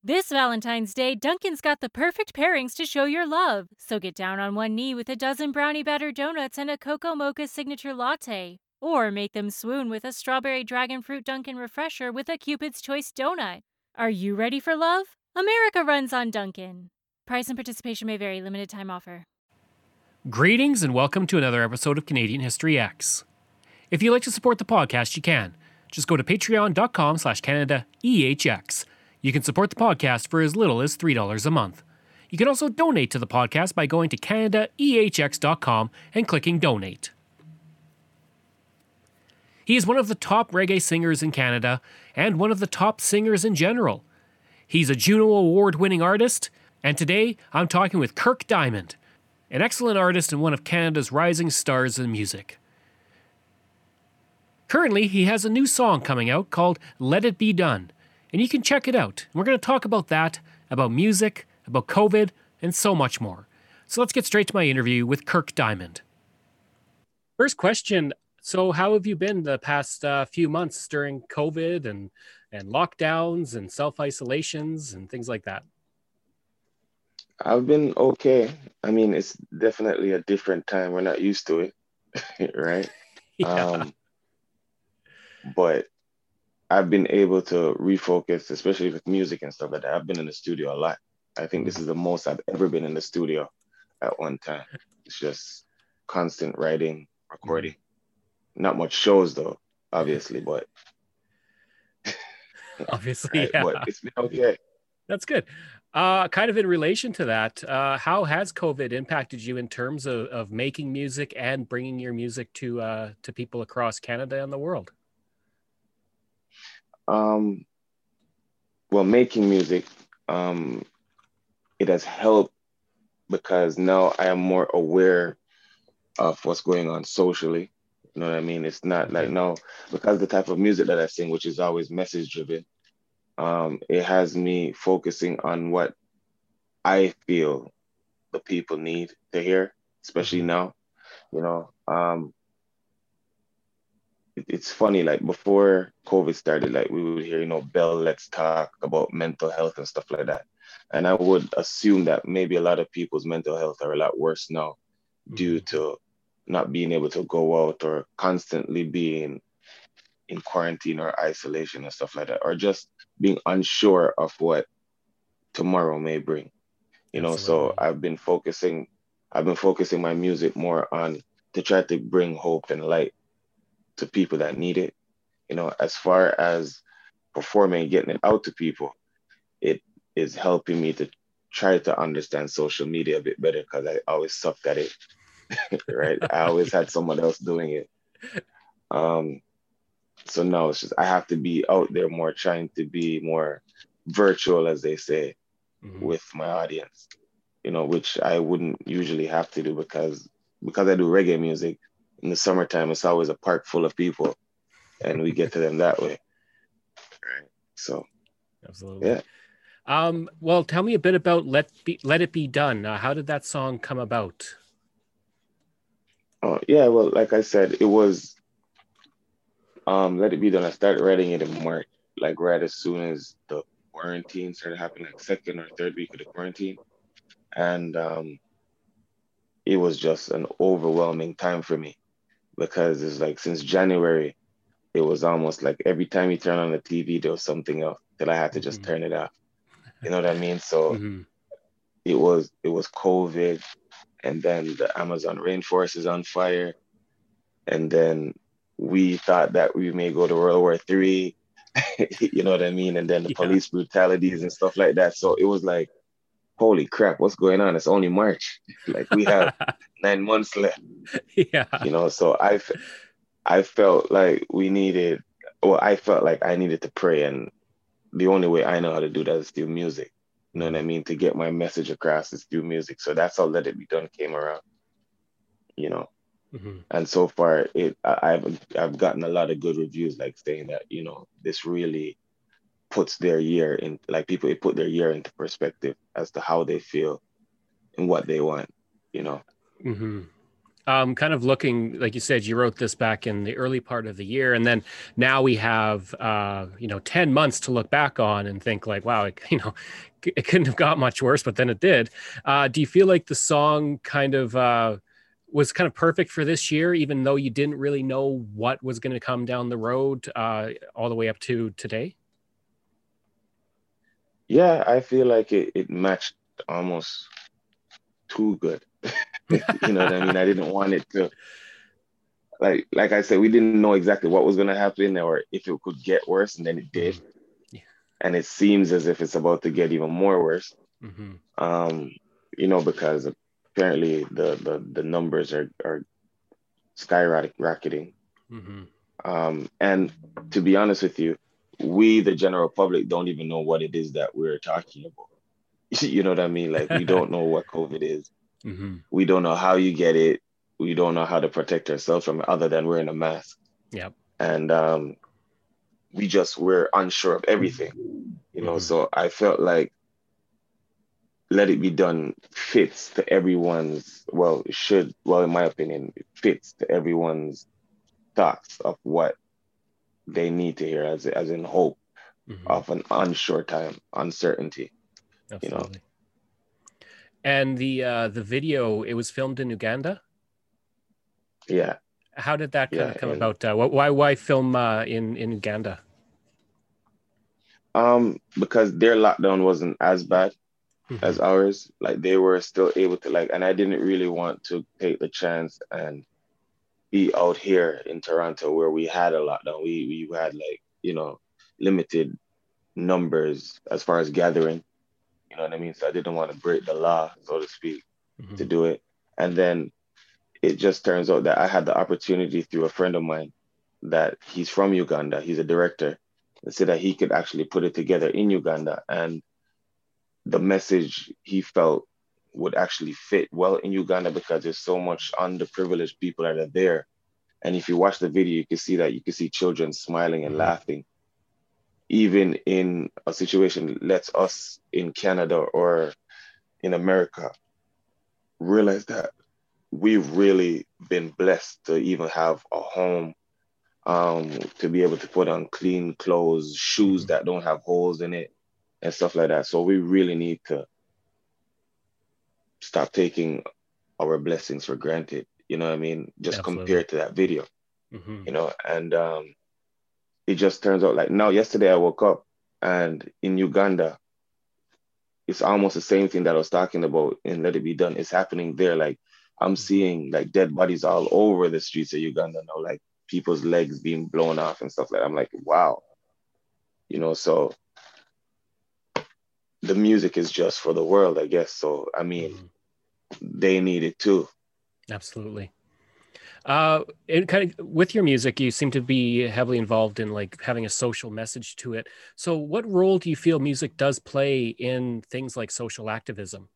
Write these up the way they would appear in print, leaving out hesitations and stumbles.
This Valentine's Day, Dunkin's got the perfect pairings to show your love. So get down on one knee with a dozen brownie batter donuts and a cocoa mocha signature latte. Or make them swoon with a strawberry dragon fruit Dunkin' refresher with a Cupid's Choice donut. Are you ready for love? America runs on Dunkin'. Price and participation may vary. Limited time offer. Greetings and welcome to another episode of Canadian History X. If you'd like to support the podcast, you can. Just go to patreon.com/CanadaEHX. You can support the podcast for as little as $3 a month. You can also donate to the podcast by going to CanadaEHX.com and clicking Donate. He is one of the top reggae singers in Canada and one of the top singers in general. He's a Juno Award-winning artist, and today I'm talking with Kirk Diamond, an excellent artist and one of Canada's rising stars in music. Currently, he has a new song coming out called Let It Be Done, and you can check it out. We're going to talk about that, about music, about COVID, and so much more. So let's get straight to my interview with Kirk Diamond. First question, so how have you been the past few months during COVID and lockdowns and self-isolations and things like that? I've been okay. I mean, it's definitely a different time. We're not used to it, right? Yeah. But I've been able to refocus, especially with music and stuff like that. I've been in the studio a lot. I think this is the most I've ever been in the studio at one time. It's just constant writing, recording. Not much shows though, obviously, but Obviously, right? yeah. But it's been okay. That's good. Kind of in relation to that, how has COVID impacted you in terms of making music and bringing your music to people across Canada and the world? Well, making music, it has helped because now I am more aware of what's going on socially. You know what I mean? It's not like now, because the type of music that I sing, which is always message driven, it has me focusing on what I feel the people need to hear, especially now. You know, it's funny, like before COVID started, like we would hear, Bell Let's Talk about mental health and stuff like that. And I would assume that maybe a lot of people's mental health are a lot worse now due to not being able to go out or constantly being in quarantine or isolation and stuff like that, or just being unsure of what tomorrow may bring. So I've been focusing my music more on to try to bring hope and light to people that need it. As far as performing, getting it out to people, it is helping me to try to understand social media a bit better because I always sucked at it. Right? I always had someone else doing it. So now it's just I have to be out there more, trying to be more virtual, as they say, with my audience. Which I wouldn't usually have to do because I do reggae music. In the summertime, it's always a park full of people, and we get to them that way. Right. So, absolutely. Yeah. Well, tell me a bit about Let It Be Done. How did that song come about? Oh yeah, well, like I said, it was Let It Be Done. I started writing it in March, like right as soon as the quarantine started happening, like second or third week of the quarantine, and it was just an overwhelming time for me because it's like since January, it was almost like every time you turn on the TV, there was something else that I had to just turn it off. You know what I mean? So it was COVID, and then the Amazon rainforest is on fire, and then we thought that we may go to World War III. You know what I mean? And then the police brutalities and stuff like that. So it was like, holy crap, what's going on? It's only March. Like we have 9 months left. Yeah. So I felt like I felt like I needed to pray, and the only way I know how to do that is through music. You know what I mean? To get my message across is through music. So that's how Let It Be Done came around. And so far I've gotten a lot of good reviews, like saying that, this really puts their year in, like people put their year into perspective as to how they feel and what they want. Kind of looking, like you said, you wrote this back in the early part of the year, and then now we have, 10 months to look back on and think like, wow, it couldn't have got much worse, but then it did. Do you feel like the song kind of was kind of perfect for this year, even though you didn't really know what was going to come down the road all the way up to today? Yeah, I feel like it matched almost too good. You know what I mean? I didn't want it to, like I said, we didn't know exactly what was gonna happen or if it could get worse, and then it did. Mhm. Yeah. And it seems as if it's about to get even more worse. Hmm. Um, because apparently the numbers are skyrocketing. Hmm. And to be honest with you, we, the general public, don't even know what it is that we're talking about. You know what I mean? Like, we don't know what COVID is. Hmm. We don't know how you get it. We don't know how to protect ourselves from it other than wearing a mask. Yep. And we're unsure of everything, Hmm. So I felt like Let It Be Done fits to everyone's, well, it should, well, in my opinion, it fits to everyone's thoughts of what they need to hear, as in hope Hmm. of an unsure time, uncertainty, you know. Absolutely. And the video, it was filmed in Uganda. Yeah, How did that kind yeah. of come And about? Why film in Uganda? because their lockdown wasn't as bad Hmm. as ours, like they were still able to, like, and I didn't really want to take the chance and be out here in Toronto where we had a lockdown. We had, like, limited numbers as far as gathering, you know what I mean? So I didn't want to break the law, so to speak, to Hmm. do it. And then it just turns out that I had the opportunity through a friend of mine that he's from Uganda. He's a director, and said that he could actually put it together in Uganda. And the message he felt would actually fit well in Uganda because there's so much underprivileged people that are there. And if you watch the video, you can see children smiling and Hmm. laughing, even in a situation lets us in Canada or in America realize that we've really been blessed to even have a home, to be able to put on clean clothes, shoes Hmm. that don't have holes in it, and stuff like that. So we really need to stop taking our blessings for granted. You know what I mean? Just Absolutely. compared to that video, Hmm. and it just turns out, like, now, yesterday I woke up and in Uganda, it's almost the same thing that I was talking about in Let It Be Done. It's happening there. Like, I'm Hmm. seeing, like, dead bodies all over the streets of Uganda now, like people's legs being blown off and stuff like that. I'm like, wow, so the music is just for the world, I guess. So, I mean, Hmm. they need it too. Absolutely. And kind of with your music, you seem to be heavily involved in like having a social message to it. So, what role do you feel music does play in things like social activism?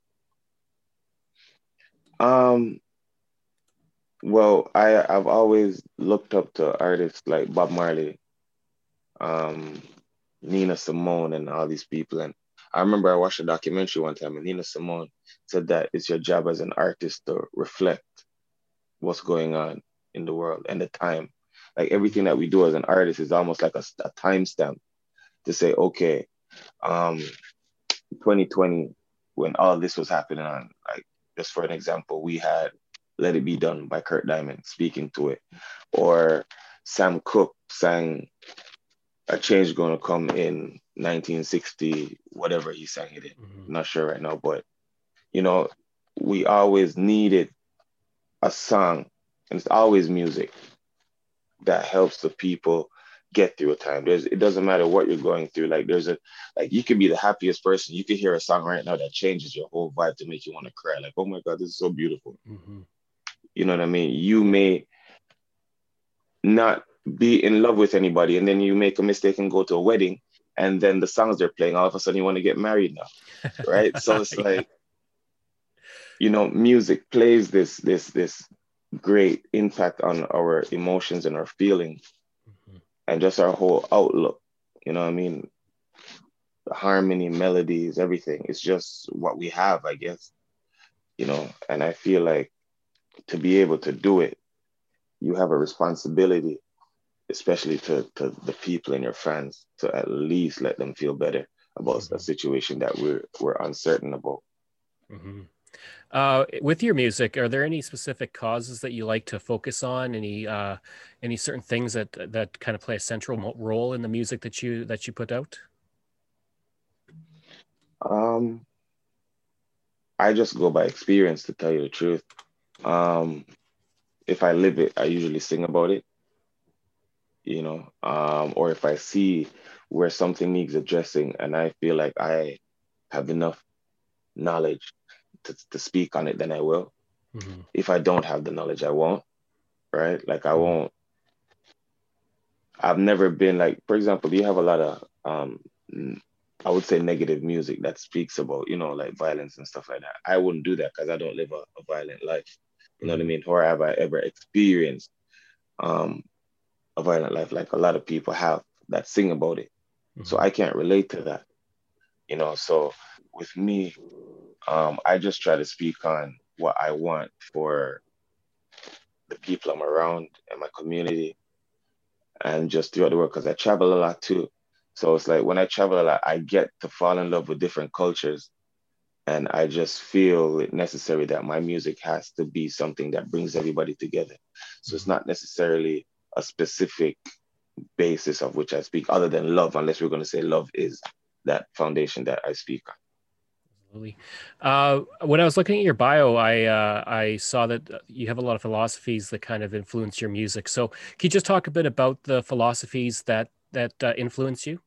Um, well, I've always looked up to artists like Bob Marley, um, Nina Simone, and all these people. And I remember I watched a documentary one time, and Nina Simone said that it's your job as an artist to reflect what's going on in the world and the time. Like, Hmm. everything that we do as an artist is almost like a timestamp to say, okay, um, 2020, when all this was happening on, like, just for an example, we had Let It Be Done by Kurt Diamond speaking to it, or Sam Cooke sang A Change Gonna Come in 1960, whatever he sang it in. Hmm. I'm not sure right now, but you know, we always needed a song, and it's always music that helps the people get through a time. It doesn't matter what you're going through. Like, like, you could be the happiest person. You could hear a song right now that changes your whole vibe to make you want to cry. Like, oh my God, this is so beautiful. Hmm. You know what I mean? You may not be in love with anybody, and then you make a mistake and go to a wedding, and then the songs they're playing, all of a sudden you want to get married now, right? So it's Yeah. like, music plays this great impact on our emotions and our feelings Mhm. and just our whole outlook. You know what I mean? The harmony, melodies, everything. It's just what we have, I guess. And I feel like to be able to do it, you have a responsibility, especially to the people and your fans, to at least let them feel better about a Mhm. situation that we're uncertain about. Mhm. With your music, are there any specific causes that you like to focus on? Any certain things that kind of play a central role in the music that you put out? Um, I just go by experience to tell you the truth. Um, if I live it, I usually sing about it, or if I see where something needs addressing and I feel like I have enough knowledge to speak on it, then I will. Hmm. If I don't have the knowledge, I won't, right? Like I Hmm. won't, I've never been like, for example, you have a lot of, n- I would say negative music that speaks about, like violence and stuff like that. I wouldn't do that because I don't live a violent life. You know what I Hmm. mean? Or have I ever experienced um, a violent life like a lot of people have that sing about it? So Hmm. I can't relate to that, So with me, I just try to speak on what I want for the people I'm around and my community and just throughout the world because I travel a lot too. So it's like when I travel a lot, I get to fall in love with different cultures. And I just feel it necessary that my music has to be something that brings everybody together. So it's Hmm. not necessarily a specific basis of which I speak, other than love, unless we're going to say love is that foundation that I speak on. Absolutely. When I was looking at your bio, I saw that you have a lot of philosophies that kind of influence your music. So, can you just talk a bit about the philosophies that influence you?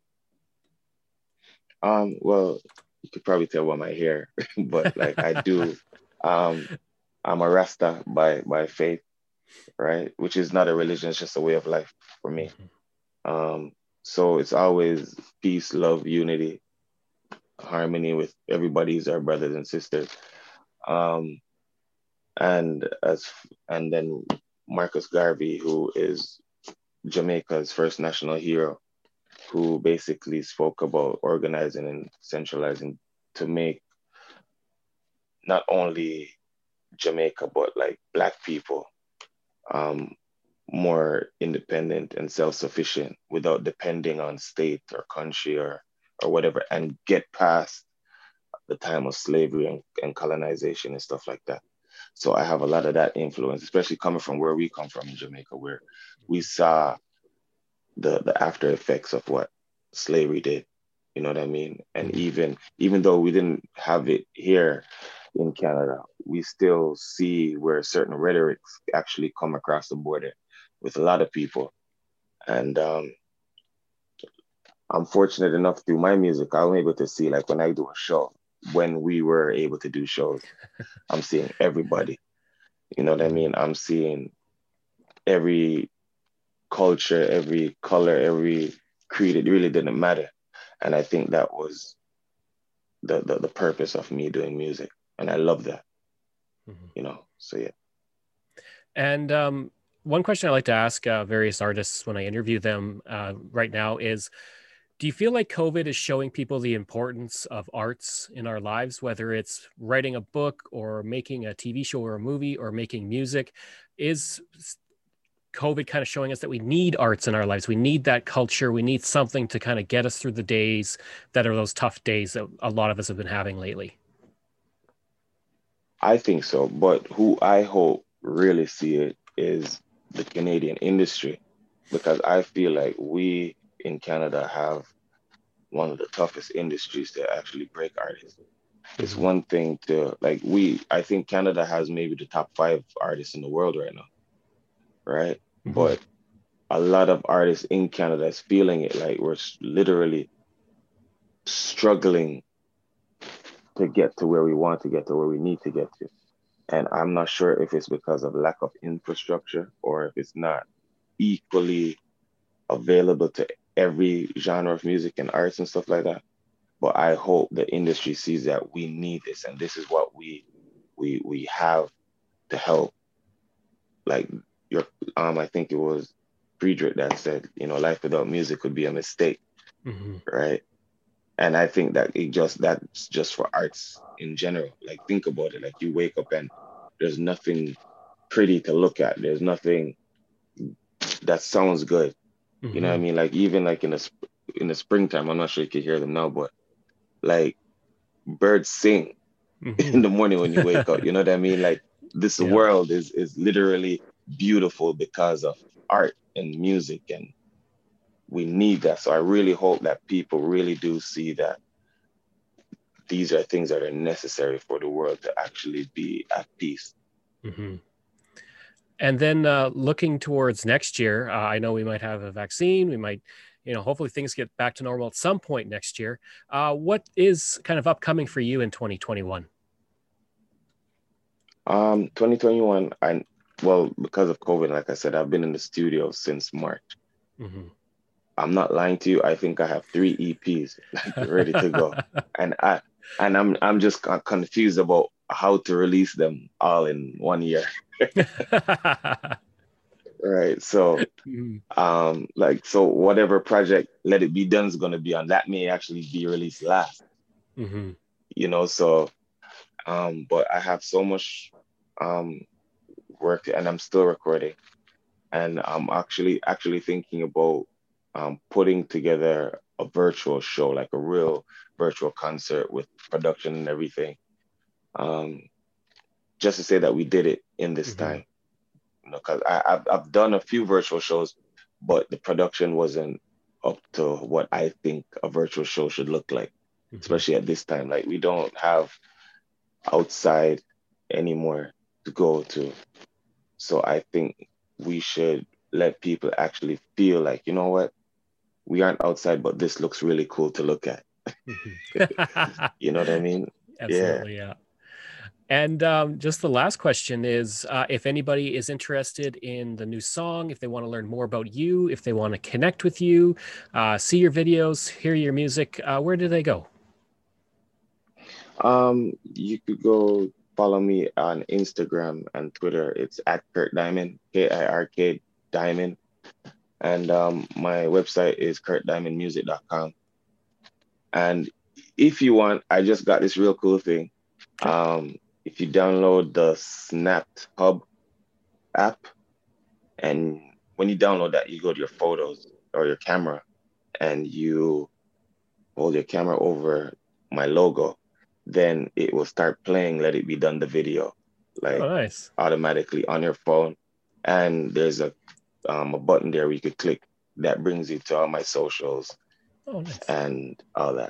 Well, you could probably tell by my hair, but like I do, um, I'm a Rasta by faith, right? Which is not a religion, it's just a way of life for me. Mhm. Um, so it's always peace, love, unity, harmony with everybody's our brothers and sisters. Um, and then Marcus Garvey, who is Jamaica's first national hero, who basically spoke about organizing and centralizing to make not only Jamaica but like Black people um, more independent and self-sufficient without depending on state or country or whatever, and get past the time of slavery and colonization and stuff like that. So I have a lot of that influence, especially coming from where we come from in Jamaica, where we saw the after effects of what slavery did. You know what I mean? And Mhm. even though we didn't have it here in Canada, we still see where certain rhetorics actually come across the border with a lot of people. And I'm fortunate enough through my music, I'm able to see like when I do a show, when we were able to do shows, I'm seeing everybody. You know what I Mhm. mean? I'm seeing every culture, every color, every creed. It really didn't matter. And I think that was the purpose of me doing music. And I love that, Mhm. So yeah. And one question I like to ask various artists when I interview them right now is, do you feel like COVID is showing people the importance of arts in our lives, whether it's writing a book or making a TV show or a movie or making music? Is COVID kind of showing us that we need arts in our lives? We need that culture. We need something to kind of get us through the days that are those tough days that a lot of us have been having lately. I think so. But who I hope really see it is the Canadian industry, because I feel like we in Canada have one of the toughest industries to actually break artists. It's Mhm. one thing to like I think Canada has maybe the top five artists in the world right now, right? Mhm. But a lot of artists in Canada is feeling it like we're literally struggling to get to where we want to get to where we need to get to. And I'm not sure if it's because of lack of infrastructure or if it's not equally available to every genre of music and arts and stuff like that. But I hope the industry sees that we need this and this is what we have to help. Like your I think it was Friedrich that said, life without music would be a mistake, Mhm. right? And I think that that's just for arts in general. Like think about it. Like you wake up and there's nothing. pretty to look at. There's nothing that sounds good. You know what I mean? Like even like in the springtime, I'm not sure you can hear them now, but like birds sing in the morning when you wake up. You know what I mean? Like this world is literally beautiful because of art and music, and we need that. So I really hope that people really do see that these are things that are necessary for the world to actually be at peace. And then looking towards next year, I know we might have a vaccine. We might, hopefully things get back to normal at some point next year. What is kind of upcoming for you in 2021? 2021, because of COVID, like I said, I've been in the studio since March. I'm not lying to you. I think I have 3 EPs ready to go, and I'm just confused about how to release them all in 1 year. Right. So, so whatever project Let It Be Done is going to be on, that may actually be released last. So, but I have so much work, and I'm still recording, and I'm actually thinking about putting together a virtual show, like a real virtual concert with production and everything, just to say that we did it in this time. Because I've done a few virtual shows, but the production wasn't up to what I think a virtual show should look like, especially at this time. Like we don't have outside anymore to go to. So I think we should let people actually feel like, you know what, we aren't outside, but this looks really cool to look at. You know what I mean? Absolutely, yeah. And just the last question is, if anybody is interested in the new song, if they want to learn more about you, if they want to connect with you, see your videos, hear your music, where do they go? You could go follow me on Instagram and Twitter. It's at Kirk Diamond, KIRK Diamond. And my website is kirkdiamondmusic.com. And if you want, I just got this real cool thing. If you download the Snapped Hub app, and when you download that, you go to your photos or your camera, and you hold your camera over my logo, then it will start playing Let It Be Done, the video, like nice. Automatically on your phone. And there's a button there where you could click that brings you to all my socials and all that.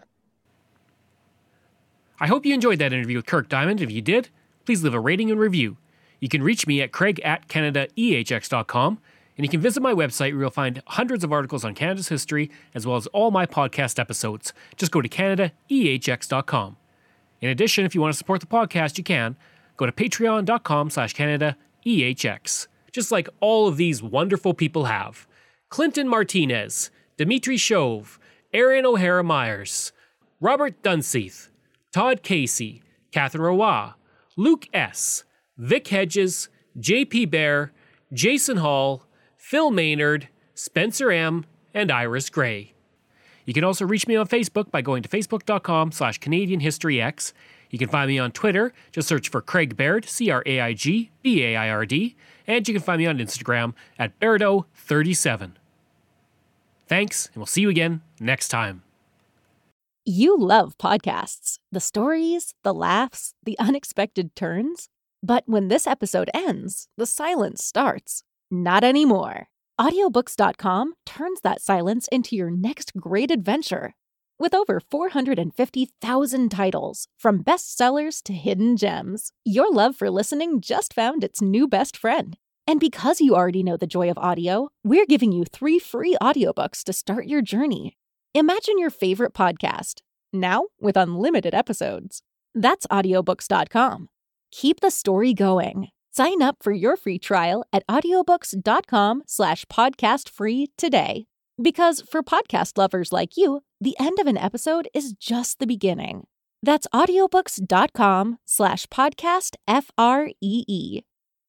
I hope you enjoyed that interview with Kirk Diamond. If you did, please leave a rating and review. You can reach me at craig@canadaehx.com, and you can visit my website where you'll find hundreds of articles on Canada's history, as well as all my podcast episodes. Just go to canadaehx.com. In addition, if you want to support the podcast, you can. Go to patreon.com/canadaehx. Just like all of these wonderful people have. Clinton Martinez, Dimitri Chauve, Aaron O'Hara Myers, Robert Dunseith, Todd Casey, Catherine Roy, Luke S., Vic Hedges, J.P. Bear, Jason Hall, Phil Maynard, Spencer M., and Iris Gray. You can also reach me on Facebook by going to facebook.com/CanadianHistoryX. You can find me on Twitter. Just search for Craig Baird, CraigBaird. And you can find me on Instagram at Bairdo37. Thanks, and we'll see you again next time. You love podcasts, the stories, the laughs, the unexpected turns. But when this episode ends, the silence starts. Not anymore. Audiobooks.com turns that silence into your next great adventure. With over 450,000 titles, from bestsellers to hidden gems, your love for listening just found its new best friend. And because you already know the joy of audio, we're giving you 3 free audiobooks to start your journey. Imagine your favorite podcast, now with unlimited episodes. That's audiobooks.com. Keep the story going. Sign up for your free trial at audiobooks.com/podcastfree today. Because for podcast lovers like you, the end of an episode is just the beginning. That's audiobooks.com/podcastfree.